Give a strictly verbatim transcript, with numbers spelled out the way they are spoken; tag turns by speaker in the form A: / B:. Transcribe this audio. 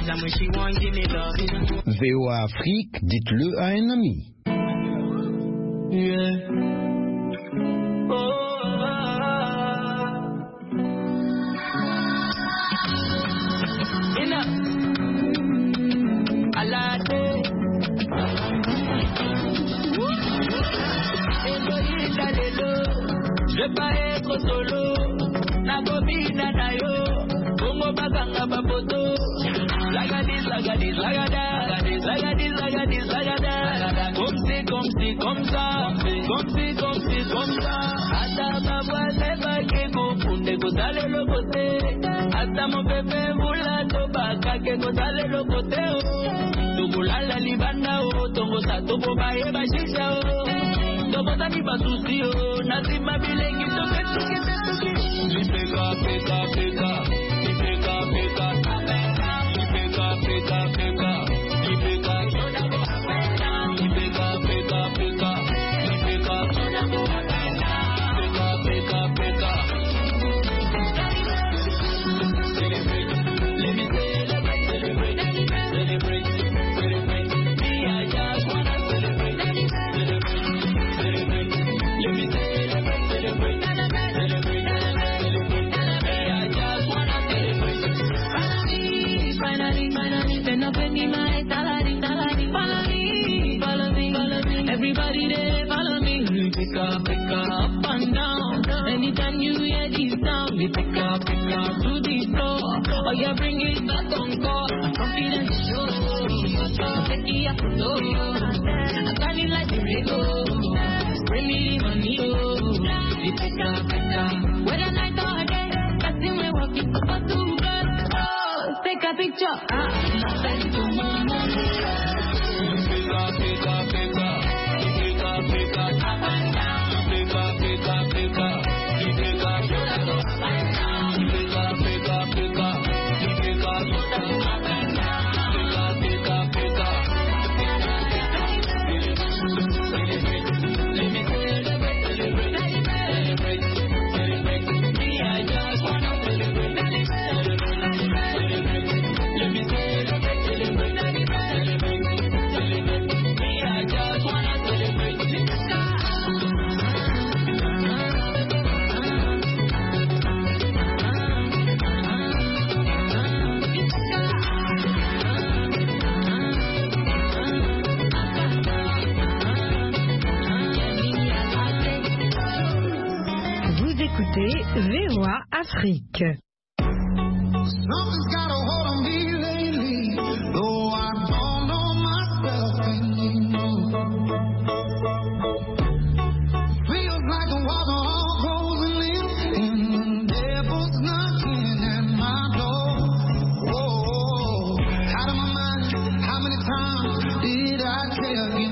A: V O A Afrique, dites-le à un ami.
B: Yeah. Oh, enough. Alade. Je vais pas être solo. Nagobi nanayo. Bongo baganga baboto. Lagadis, lagadis, lagada. Lagadis, lagadis, lagada. Comme c'est, comme c'est, comme ça. Comme c'est, comme c'est, comme ça. Hasta ma voix c'est pas que confunde. Kotale le côté. Hasta mon bébé moula toba. Kake kotale le côté. Tubula la libana o. Tongo sa tobo baye bashisha o. Tobo sa ni basusi o. Nasi mabilengi toke toke toke. Peka peka peka. Peka peka. Peka peka peka. Peka peka peka peka. Peka peka peka. Celebrate. Let me celebrate, celebrate, celebrate, celebrate. Me, I just wanna celebrate, celebrate, celebrate. Let me celebrate, celebrate, celebrate, celebrate. Me, I just wanna celebrate. Finally, finally, finally. Stand up and give my salary, salary. Follow me, follow me, follow me. Everybody there, follow me. Pick up, pick up and down. Anytime you hear this sound, we pick up, pick up to the floor. Oh, you bring it back on call. Confidence show. Take it up, so I got it like the Rego. Bring me money, oh. We pick up, pick up. Whether night or day, that's the way we're walking for two girls. Oh, take a picture. Ah, let's do more money. Pick up, pick up, pick up. Pick up, pick up, up and down. Pick up, pick up, pick up. Pick up, pick up, up and down. Pick up, pick up, pick up. Pick up, up and down. Pick up, pick up, pick up. Celebrate, let me celebrate, celebrate, celebrate, celebrate. Me, I just wanna celebrate, celebrate, celebrate. Let me celebrate, celebrate, celebrate, celebrate. Me, I just wanna celebrate.
C: Vous écoutez V O A Afrique.
D: Something's got a hold on me lately, though I don't know myself anymore. Feels like the water all closing in, and the devil's knocking at my door. Whoa, out of my mind, how many times did I tell you?